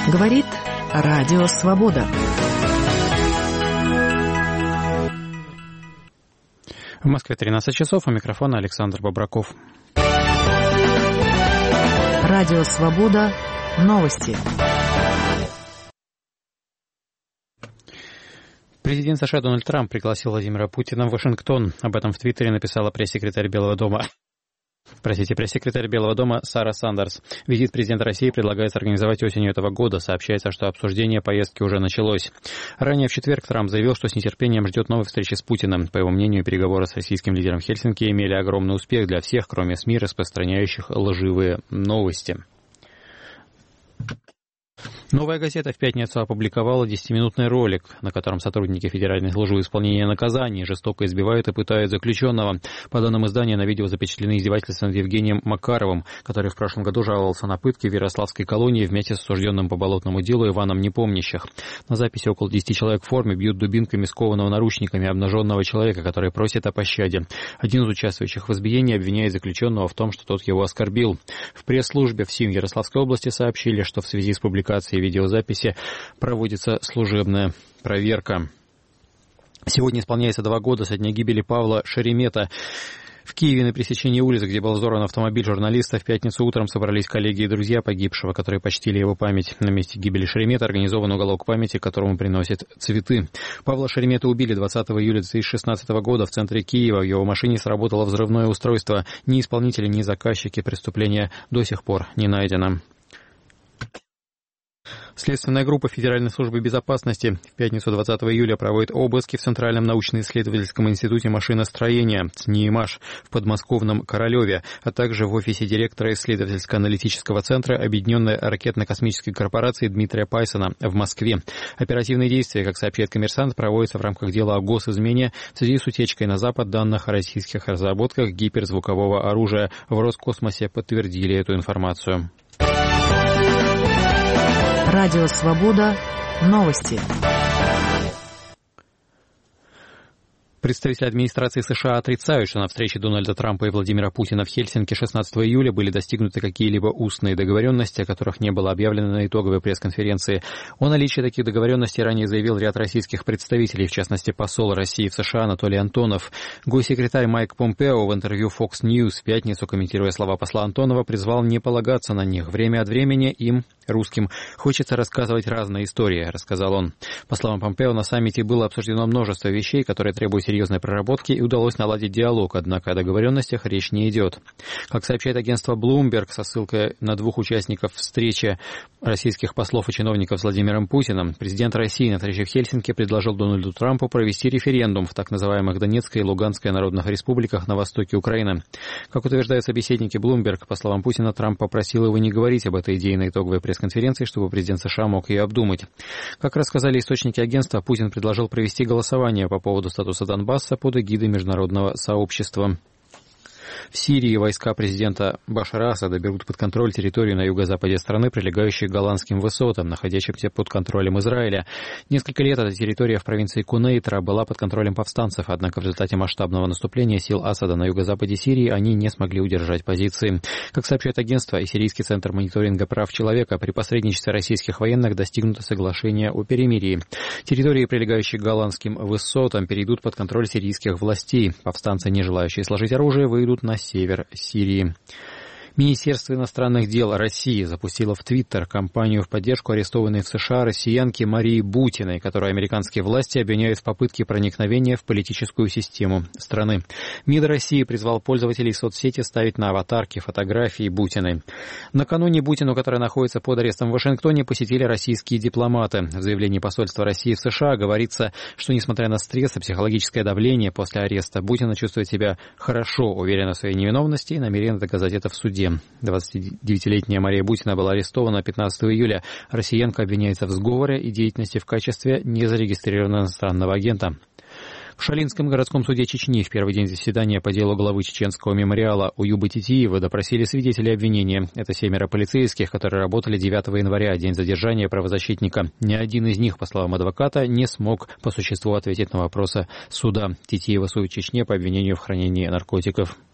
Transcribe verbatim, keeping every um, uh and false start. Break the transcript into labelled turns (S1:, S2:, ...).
S1: Говорит Радио Свобода.
S2: В Москве тринадцать часов, у микрофона Александр Бобраков.
S1: Радио Свобода. Новости.
S2: Президент США Дональд Трамп пригласил Владимира Путина в Вашингтон. Об этом в Твиттере написала пресс-секретарь Белого дома. Простите, пресс-секретарь Белого дома Сара Сандерс. Визит президента России предлагается организовать осенью этого года. Сообщается, что обсуждение поездки уже началось. Ранее в четверг Трамп заявил, что с нетерпением ждет новой встречи с Путиным. По его мнению, переговоры с российским лидером в Хельсинки имели огромный успех для всех, кроме СМИ, распространяющих лживые новости. «Новая газета» в пятницу опубликовала десятиминутный ролик, на котором сотрудники Федеральной службы исполнения наказаний жестоко избивают и пытают заключенного. По данным издания, на видео запечатлены издевательства над Евгением Макаровым, который в прошлом году жаловался на пытки в Ярославской колонии вместе с осужденным по болотному делу Иваном Непомнящих. На записи около десяти человек в форме бьют дубинками скованного наручниками обнаженного человека, который просит о пощаде. Один из участвующих в избиении обвиняет заключенного в том, что тот его оскорбил. В пресс-службе в СИМ Ярославской области сообщили, что в связи с публикацией видеозаписи проводится служебная проверка. Сегодня исполняется два года со дня гибели Павла Шеремета. В Киеве на пересечении улиц, где был взорван автомобиль журналиста, в пятницу утром собрались коллеги и друзья погибшего, которые почтили его память. На месте гибели Шеремета организован уголок памяти, которому приносят цветы. Павла Шеремета убили двадцатого июля две тысячи шестнадцатого года в центре Киева. В его машине сработало взрывное устройство. Ни исполнители, ни заказчики преступления до сих пор не найдено. Следственная группа Федеральной службы безопасности в пятницу двадцатого июля проводит обыски в Центральном научно-исследовательском институте машиностроения ЦНИИМАШ в подмосковном Королеве, а также в офисе директора исследовательско-аналитического центра Объединенной ракетно-космической корпорации Дмитрия Пайсона в Москве. Оперативные действия, как сообщает «Коммерсант», проводятся в рамках дела о госизмене в связи с утечкой на Запад данных о российских разработках гиперзвукового оружия. В Роскосмосе подтвердили эту информацию.
S1: Радио Свобода. Новости.
S2: Представители администрации США отрицают, что на встрече Дональда Трампа и Владимира Путина в Хельсинки шестнадцатого июля были достигнуты какие-либо устные договоренности, о которых не было объявлено на итоговой пресс-конференции. О наличии таких договоренностей ранее заявил ряд российских представителей, в частности посол России в США Анатолий Антонов. Госсекретарь Майк Помпео в интервью Fox News в пятницу, комментируя слова посла Антонова, призвал не полагаться на них. Время от времени им, русским, хочется рассказывать разные истории, рассказал он. По словам Помпео, на саммите было обсуждено множество вещей, которые требуют серьезной проработки, и удалось наладить диалог, однако о договоренностях речь не идет. Как сообщает агентство Bloomberg со ссылкой на двух участников встречи российских послов и чиновников с Владимиром Путиным, президент России на встрече в Хельсинки предложил Дональду Трампу провести референдум в так называемых Донецкой и Луганской народных республиках на востоке Украины. Как утверждают собеседники Bloomberg, по словам Путина, Трамп попросил его не говорить об этой идее на итоговой пресс-конференции, чтобы президент США мог ее обдумать. Как рассказали источники агентства, Путин предложил провести голосование по поводу статуса Донбасса под эгидой международного сообщества. В Сирии войска президента Башара Асада берут под контроль территорию на юго-западе страны, прилегающую к Голландским высотам, находящимся под контролем Израиля. Несколько лет эта территория в провинции Кунейтра была под контролем повстанцев, однако в результате масштабного наступления сил Асада на юго-западе Сирии они не смогли удержать позиции. Как сообщает агентство и Сирийский центр мониторинга прав человека, при посредничестве российских военных достигнуто соглашение о перемирии. Территории, прилегающие к Голландским высотам, перейдут под контроль сирийских властей. Повстанцы, не желающие сложить оружие, выйдут на север Сирии. Министерство иностранных дел России запустило в Твиттер кампанию в поддержку арестованной в США россиянки Марии Бутиной, которую американские власти обвиняют в попытке проникновения в политическую систему страны. МИД России призвал пользователей соцсети ставить на аватарки фотографии Бутиной. Накануне Бутину, которая находится под арестом в Вашингтоне, посетили российские дипломаты. В заявлении посольства России в США говорится, что несмотря на стресс и психологическое давление после ареста, Бутина чувствует себя хорошо, уверена в своей невиновности и намерена доказать это в суде. двадцатидевятилетняя Мария Бутина была арестована пятнадцатого июля. Россиянка обвиняется в сговоре и деятельности в качестве незарегистрированного иностранного агента. В Шалинском городском суде Чечни в первый день заседания по делу главы чеченского мемориала Уюба Титиева допросили свидетелей обвинения. Это семеро полицейских, которые работали девятого января, день задержания правозащитника. Ни один из них, по словам адвоката, не смог по существу ответить на вопросы суда. Титиева судят в Чечне по обвинению в хранении наркотиков.